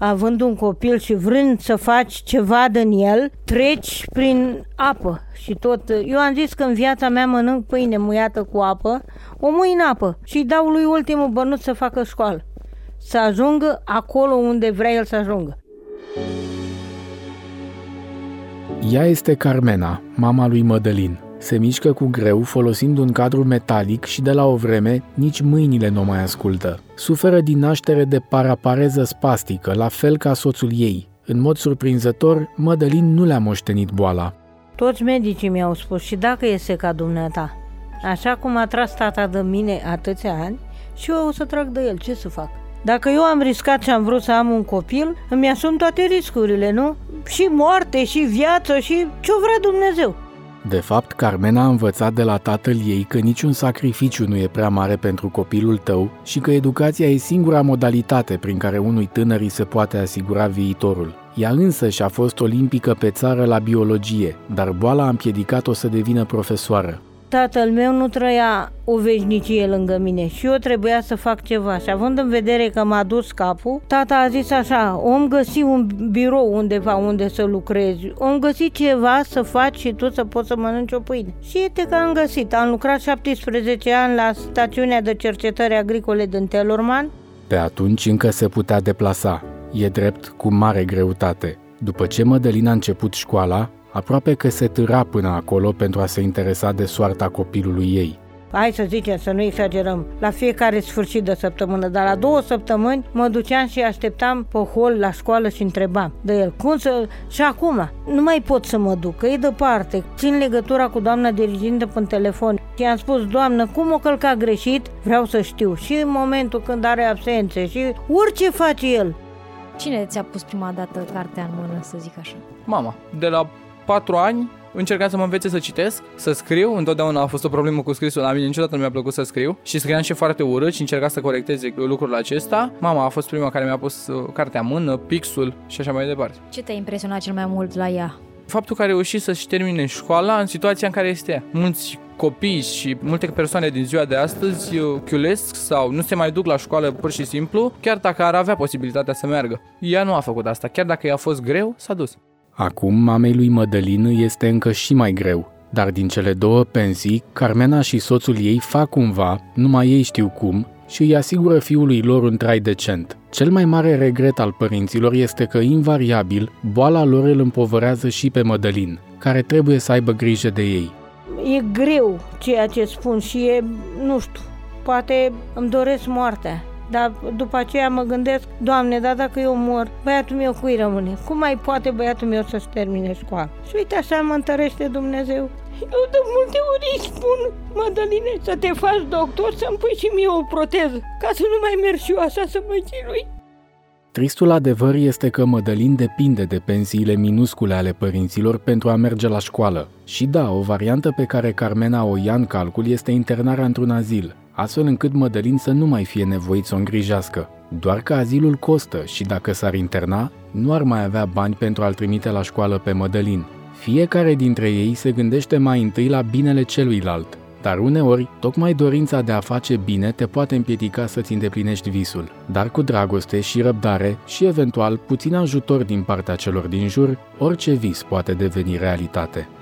având un copil și vrând să faci ceva din el, treci prin apă și tot. Eu am zis că în viața mea mănânc pâine muiată cu apă, o mui în apă și îi dau lui ultimul bănuț să facă școală, să ajungă acolo unde vrea el să ajungă. Ea este Carmena, mama lui Mădălin. Se mișcă cu greu, folosind un cadru metalic și de la o vreme nici mâinile nu mai ascultă. Suferă din naștere de parapareză spastică, la fel ca soțul ei. În mod surprinzător, Mădălin nu le-a moștenit boala. Toți medicii mi-au spus, și dacă iese ca dumneata, așa cum a tras tata de mine atâția ani, și eu o să trag de el, ce să fac? Dacă eu am riscat și am vrut să am un copil, îmi asum toate riscurile, nu? Și moarte, și viață, și ce-o vrea Dumnezeu. De fapt, Carmena a învățat de la tatăl ei că niciun sacrificiu nu e prea mare pentru copilul tău și că educația e singura modalitate prin care unui tânăr îi se poate asigura viitorul. Ea însă și-a fost olimpică pe țară la biologie, dar boala a împiedicat-o să devină profesoară. Tatăl meu nu trăia o veșnicie lângă mine și eu trebuia să fac ceva. Și având în vedere că m-a dus capul, tata a zis așa: om găsi un birou undeva unde să lucrezi, om găsi ceva să faci și tu să poți să mănânci o pâine. Și uite că am găsit. Am lucrat 17 ani la stațiunea de cercetări agricole din Telorman. Pe atunci încă se putea deplasa, e drept, cu mare greutate. După ce Mădălin a început școala, aproape că se târa până acolo pentru a se interesa de soarta copilului ei. Hai să zicem, să nu exagerăm, la fiecare sfârșit de săptămână, dar la 2 săptămâni mă duceam și așteptam pe hol la școală și întrebam de el cum să... Și acum nu mai pot să mă duc, că e departe, țin legătura cu doamna dirigintă pe telefon și am spus: doamnă, cum o călca greșit? Vreau să știu. Și în momentul când are absențe și orice face el. Cine ți-a pus prima dată cartea în mână, să zic așa? Mama. De la 4 ani încercam să mă învețe să citesc, să scriu. Întotdeauna a fost o problemă cu scrisul, la mine niciodată nu mi-a plăcut să scriu și scriam și foarte urât și încercam să corectez lucrul acesta. Mama a fost prima care mi-a pus cartea în mână, pixul și așa mai departe. Ce te-a impresionat cel mai mult la ea? Faptul că a reușit să-și termine școala în situația în care este ea. Mulți copii și multe persoane din ziua de astăzi chiulesc sau nu se mai duc la școală pur și simplu, chiar dacă ar avea posibilitatea să meargă. Ea nu a făcut asta, chiar dacă i-a fost greu, s-a dus. Acum, mamei lui Mădălin este încă și mai greu, dar din cele 2 pensii, Carmena și soțul ei fac cumva, numai ei știu cum, și îi asigură fiului lor un trai decent. Cel mai mare regret al părinților este că, invariabil, boala lor îl împovărează și pe Mădălin, care trebuie să aibă grijă de ei. E greu ceea ce spun și e, nu știu, poate îmi doresc moartea. Dar după aceea mă gândesc: Doamne, dar dacă eu mor, băiatul meu cui rămâne? Cum mai poate băiatul meu să-și termine școala? Și uite, așa mă întărește Dumnezeu. Eu de multe ori îi spun: Mădăline, să te faci doctor, să-mi pui și mie o proteză, ca să nu mai merg și eu așa să mă chinui. Tristul adevăr este că Mădălin depinde de pensiile minuscule ale părinților pentru a merge la școală. Și da, o variantă pe care Carmena o ia în calcul este internarea într-un azil, astfel încât Mădălin să nu mai fie nevoit să o îngrijească. Doar că azilul costă și dacă s-ar interna, nu ar mai avea bani pentru a-l trimite la școală pe Mădălin. Fiecare dintre ei se gândește mai întâi la binele celuilalt, dar uneori, tocmai dorința de a face bine te poate împiedica să-ți îndeplinești visul. Dar cu dragoste și răbdare și eventual puțin ajutor din partea celor din jur, orice vis poate deveni realitate.